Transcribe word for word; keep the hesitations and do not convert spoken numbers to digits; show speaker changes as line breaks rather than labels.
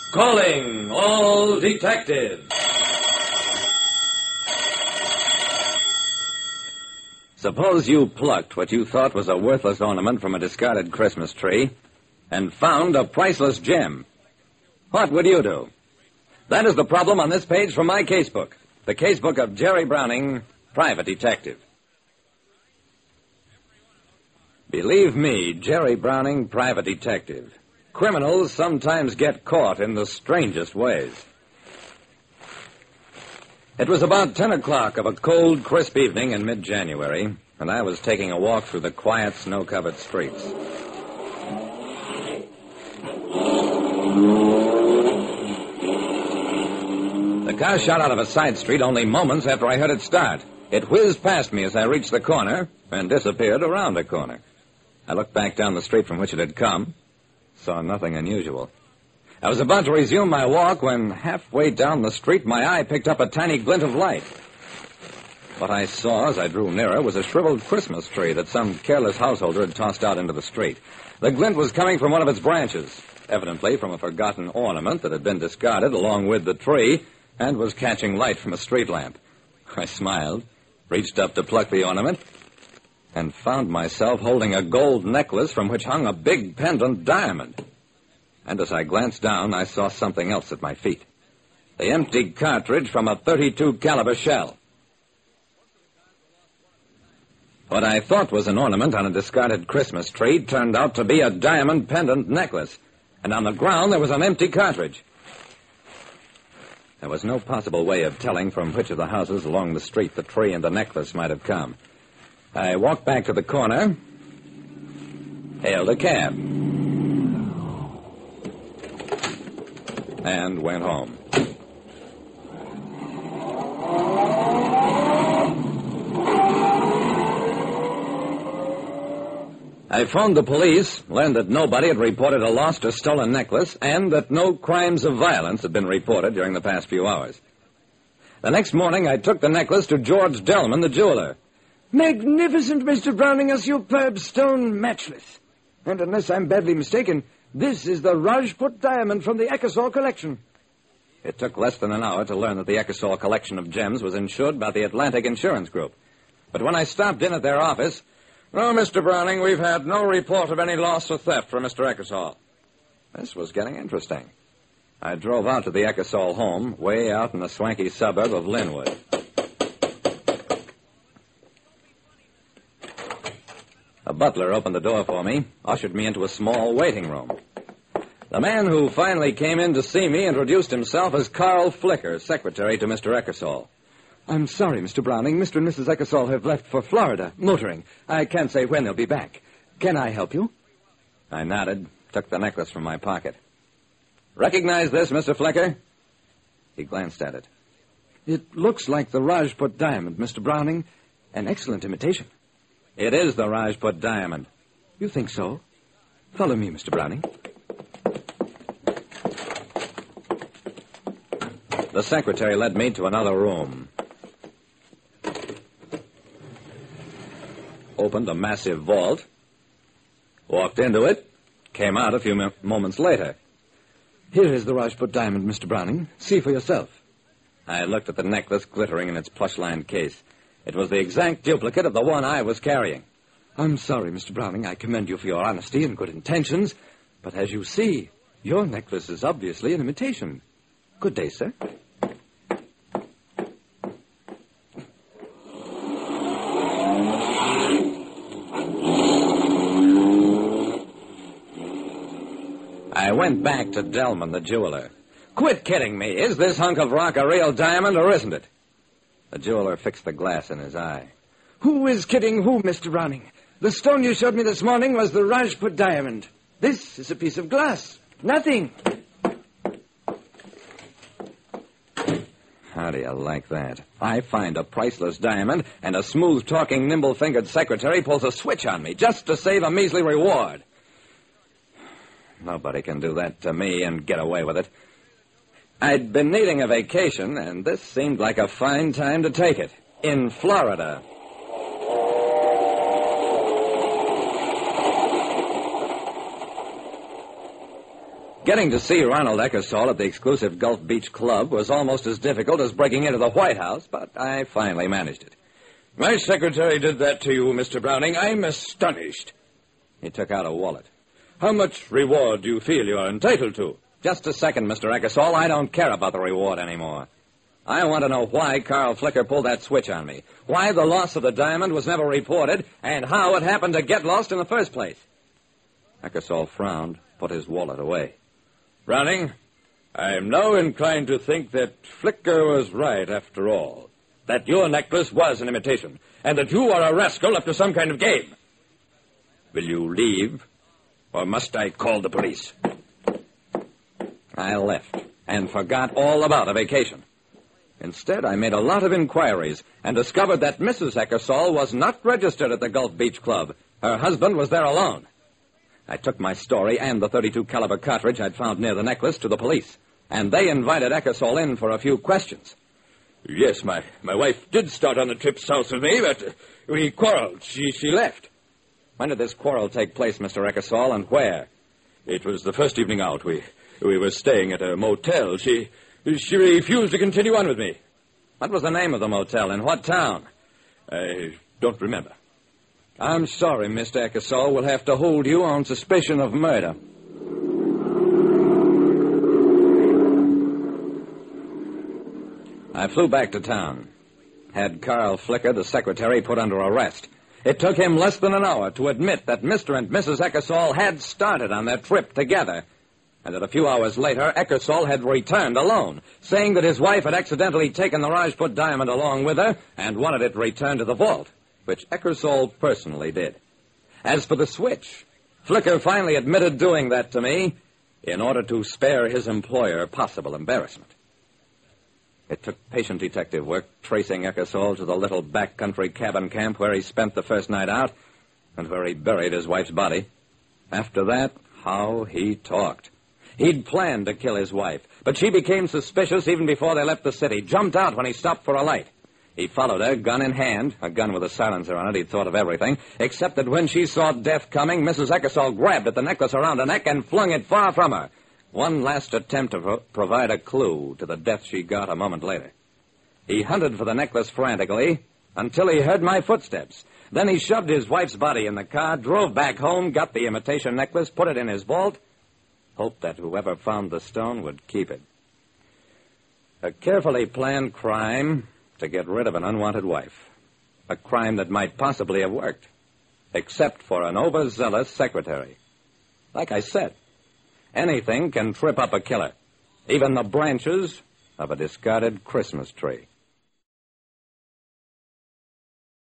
Calling all detectives. Suppose you plucked what you thought was a worthless ornament from a discarded Christmas tree and found a priceless gem. What would you do? That is the problem on this page from my casebook. The casebook of Jerry Browning, private detective. Believe me, Jerry Browning, private detective. Criminals sometimes get caught in the strangest ways. It was about ten o'clock of a cold, crisp evening in mid-January, and I was taking a walk through the quiet, snow-covered streets. The car shot out of a side street only moments after I heard it start. It whizzed past me as I reached the corner and disappeared around a corner. I looked back down the street from which it had come, saw nothing unusual. I was about to resume my walk when halfway down the street my eye picked up a tiny glint of light. What I saw as I drew nearer was a shriveled Christmas tree that some careless householder had tossed out into the street. The glint was coming from one of its branches, evidently from a forgotten ornament that had been discarded along with the tree and was catching light from a street lamp. I smiled, reached up to pluck the ornament, and found myself holding a gold necklace from which hung a big pendant diamond. And as I glanced down, I saw something else at my feet. The empty cartridge from a thirty-two caliber shell. What I thought was an ornament on a discarded Christmas tree turned out to be a diamond pendant necklace. And on the ground there was an empty cartridge. There was no possible way of telling from which of the houses along the street the tree and the necklace might have come. I walked back to the corner, hailed a cab, and went home. I phoned the police, learned that nobody had reported a lost or stolen necklace, and that no crimes of violence had been reported during the past few hours. The next morning, I took the necklace to George Delman, the jeweler.
Magnificent, Mister Browning, a superb stone, matchless. And unless I'm badly mistaken, this is the Rajput diamond from the Ekersall collection.
It took less than an hour to learn that the Ekersall collection of gems was insured by the Atlantic Insurance Group. But when I stopped in at their office...
No, Mister Browning, we've had no report of any loss or theft from Mister Ekersall.
This was getting interesting. I drove out to the Ekersall home, way out in the swanky suburb of Linwood. A butler opened the door for me, ushered me into a small waiting room. The man who finally came in to see me introduced himself as Carl Flicker, secretary to Mister Ekersall.
I'm sorry, Mister Browning. Mister and Missus Ekersall have left for Florida, motoring. I can't say when they'll be back. Can I help you?
I nodded, took the necklace from my pocket. Recognize this, Mister Flicker? He glanced at it.
It looks like the Rajput diamond, Mister Browning. An excellent imitation.
It is the Rajput diamond.
You think so? Follow me, Mister Browning.
The secretary led me to another room. Opened a massive vault, walked into it, came out a few mo- moments later.
Here is the Rajput diamond, Mister Browning. See for yourself.
I looked at the necklace glittering in its plush-lined case. It was the exact duplicate of the one I was carrying.
I'm sorry, Mister Browning. I commend you for your honesty and good intentions. But as you see, your necklace is obviously an imitation. Good day, sir.
I went back to Delman, the jeweler. Quit kidding me. Is this hunk of rock a real diamond or isn't it? The jeweler fixed the glass in his eye.
Who is kidding who, Mister Browning? The stone you showed me this morning was the Rajput diamond. This is a piece of glass. Nothing.
How do you like that? I find a priceless diamond, and a smooth-talking, nimble-fingered secretary pulls a switch on me just to save a measly reward. Nobody can do that to me and get away with it. I'd been needing a vacation, and this seemed like a fine time to take it. In Florida. Getting to see Ronald Eckersall at the exclusive Gulf Beach Club was almost as difficult as breaking into the White House, but I finally managed it.
My secretary did that to you, Mister Browning. I'm astonished.
He took out a wallet.
How much reward do you feel you are entitled to?
Just a second, Mister Eckersall. I don't care about the reward anymore. I want to know why Carl Flicker pulled that switch on me, why the loss of the diamond was never reported, and how it happened to get lost in the first place. Eckersall frowned, put his wallet away.
Browning, I am now inclined to think that Flicker was right after all, that your necklace was an imitation, and that you are a rascal up to some kind of game. Will you leave, or must I call the police?
I left and forgot all about a vacation. Instead, I made a lot of inquiries and discovered that Missus Eckersall was not registered at the Gulf Beach Club. Her husband was there alone. I took my story and the thirty-two caliber cartridge I'd found near the necklace to the police, and they invited Eckersall in for a few questions.
Yes, my, my wife did start on the trip south with me, but uh, we quarreled. She, she left.
When did this quarrel take place, Mister Eckersall, and where?
It was the first evening out. We, we were staying at a motel. She... She refused to continue on with me.
What was the name of the motel? In what town?
I don't remember.
I'm sorry, Mister Eckersall. We'll have to hold you on suspicion of murder. I flew back to town. Had Carl Flicker, the secretary, put under arrest. It took him less than an hour to admit that Mister and Missus Eckersall had started on their trip together, and that a few hours later, Eckersall had returned alone, saying that his wife had accidentally taken the Rajput diamond along with her and wanted it returned to the vault, which Eckersall personally did. As for the switch, Flicker finally admitted doing that to me in order to spare his employer possible embarrassment. It took patient detective work tracing Eckersall to the little backcountry cabin camp where he spent the first night out and where he buried his wife's body. After that, how he talked. He'd planned to kill his wife, but she became suspicious even before they left the city, jumped out when he stopped for a light. He followed her, gun in hand, a gun with a silencer on it. He'd thought of everything, except that when she saw death coming, Missus Eckersall grabbed at the necklace around her neck and flung it far from her. One last attempt to pro- provide a clue to the death she got a moment later. He hunted for the necklace frantically until he heard my footsteps. Then he shoved his wife's body in the car, drove back home, got the imitation necklace, put it in his vault, hoped that whoever found the stone would keep it. A carefully planned crime to get rid of an unwanted wife. A crime that might possibly have worked, except for an overzealous secretary. Like I said, anything can trip up a killer, even the branches of a discarded Christmas tree.